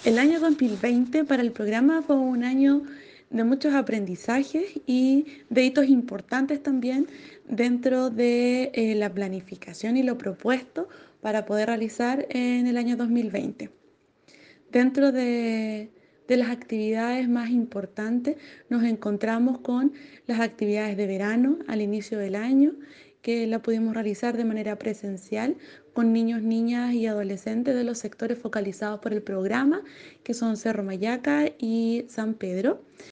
El año 2020 para el programa fue un año de muchos aprendizajes y de hitos importantes también dentro de la planificación y lo propuesto para poder realizar en el año 2020. Dentro de las actividades más importantes nos encontramos con las actividades de verano al inicio del año, que la pudimos realizar de manera presencial con niños, niñas y adolescentes de los sectores focalizados por el programa, que son Cerro Mayaca y San Pedro.